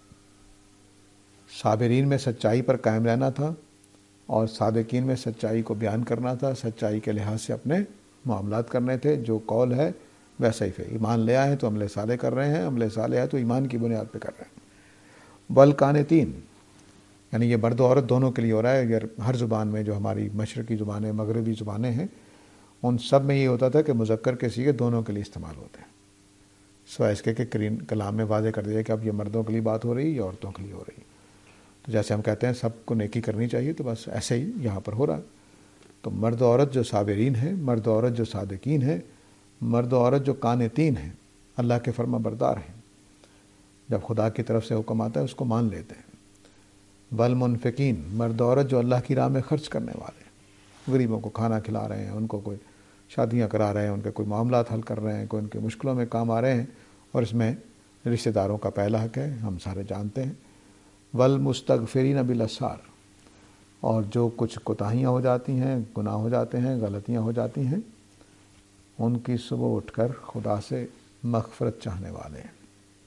صابرین میں سچائی پر قائم رہنا تھا اور صادقین میں سچائی کو بیان کرنا تھا، سچائی کے لحاظ سے اپنے معاملات کرنے تھے. جو قول ہے ویسا ہی ہے. ایمان لے آئے تو عمل صالح کر رہے ہیں، عمل صالح ہے تو ایمان کی بنیاد پہ کر رہے ہیں. والقانتین، یعنی یہ مرد و عورت دونوں کے لیے ہو رہا ہے. اگر ہر زبان میں جو ہماری مشرقی زبانیں، مغربی زبانیں ہیں، ان سب میں یہ ہوتا تھا کہ مذکر کے صیغے دونوں کے لیے استعمال ہوتے ہیں، سوائے اس کے کہ کلام میں واضح کر دیا کہ اب یہ مردوں کے لیے بات ہو رہی ہے یا عورتوں کے لیے ہو رہی ہے. تو جیسے ہم کہتے ہیں سب کو نیکی کرنی چاہیے، تو بس ایسے ہی یہاں پر ہو رہا ہے. تو مرد و عورت جو صابرین ہیں، مرد و عورت جو صادقین ہیں، مرد و عورت جو قانتین ہیں، اللہ کے فرما بردار ہیں، جب خدا کی طرف سے حکم آتا ہے اس کو مان لیتے ہیں. والمنفقین، مرد و عورت جو اللہ کی راہ میں خرچ کرنے والے ہیں، غریبوں کو کھانا کھلا رہے ہیں، ان کو کوئی شادیاں کرا رہے ہیں، ان کے کوئی معاملات حل کر رہے ہیں، کوئی ان کے مشکلوں میں کام آ رہے ہیں، اور اس میں رشتہ داروں کا پہلا حق ہے، ہم سارے جانتے ہیں. والمستغفرین بالاسحار، اور جو کچھ کوتاہیاں ہو جاتی ہیں، گناہ ہو جاتے ہیں، غلطیاں ہو جاتی ہیں، ان کی صبح اٹھ کر خدا سے مغفرت چاہنے والے ہیں.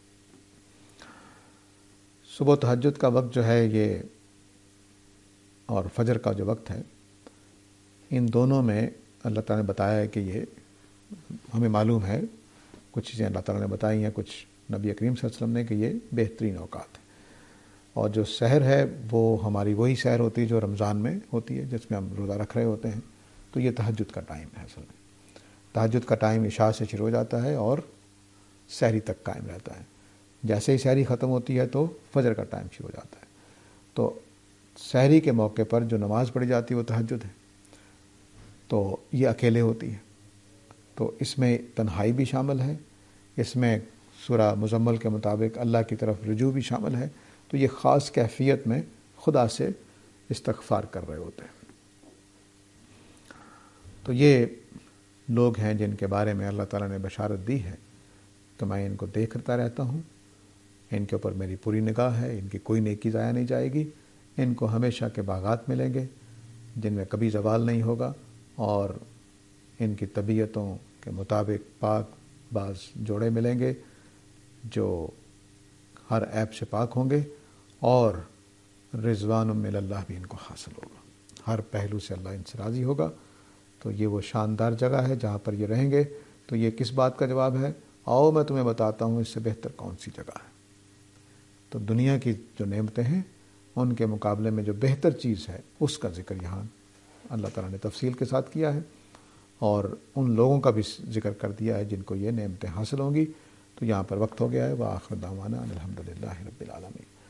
صبح تہجد کا وقت جو ہے یہ اور فجر کا جو وقت ہے، ان دونوں میں اللہ تعالیٰ نے بتایا ہے کہ یہ ہمیں معلوم ہے، کچھ چیزیں اللہ تعالیٰ نے بتائی ہیں، کچھ نبی کریم صلی اللہ علیہ وسلم نے، کہ یہ بہترین اوقات ہیں. اور جو سحر ہے وہ ہماری وہی سحر ہوتی ہے جو رمضان میں ہوتی ہے، جس میں ہم روزہ رکھ رہے ہوتے ہیں. تو یہ تہجد کا ٹائم ہے. اصل میں تہجد کا ٹائم عشاء سے شروع ہو جاتا ہے اور سحری تک قائم رہتا ہے. جیسے ہی سحری ختم ہوتی ہے تو فجر کا ٹائم شروع ہو جاتا ہے. تو سحری کے موقع پر جو نماز پڑھی جاتی ہے وہ تہجد ہے. تو یہ اکیلے ہوتی ہے، تو اس میں تنہائی بھی شامل ہے، اس میں سورہ مزمل کے مطابق اللہ کی طرف رجوع بھی شامل ہے. تو یہ خاص کیفیت میں خدا سے استغفار کر رہے ہوتے ہیں. تو یہ لوگ ہیں جن کے بارے میں اللہ تعالیٰ نے بشارت دی ہے کہ میں ان کو دیکھتا رہتا ہوں، ان کے اوپر میری پوری نگاہ ہے، ان کی کوئی نیکی ضائع نہیں جائے گی، ان کو ہمیشہ کے باغات ملیں گے جن میں کبھی زوال نہیں ہوگا، اور ان کی طبیعتوں کے مطابق پاک باز جوڑے ملیں گے جو ہر عیب سے پاک ہوں گے، اور رضوان من اللہ بھی ان کو حاصل ہوگا، ہر پہلو سے اللہ ان سے راضی ہوگا۔ تو یہ وہ شاندار جگہ ہے جہاں پر یہ رہیں گے۔ تو یہ کس بات کا جواب ہے؟ آؤ میں تمہیں بتاتا ہوں اس سے بہتر کون سی جگہ ہے۔ تو دنیا کی جو نعمتیں ہیں ان کے مقابلے میں جو بہتر چیز ہے اس کا ذکر یہاں اللہ تعالیٰ نے تفصیل کے ساتھ کیا ہے، اور ان لوگوں کا بھی ذکر کر دیا ہے جن کو یہ نعمتیں حاصل ہوں گی۔ تو یہاں پر وقت ہو گیا ہے۔ وآخر دعوانا ان الحمد للہ رب العالمین۔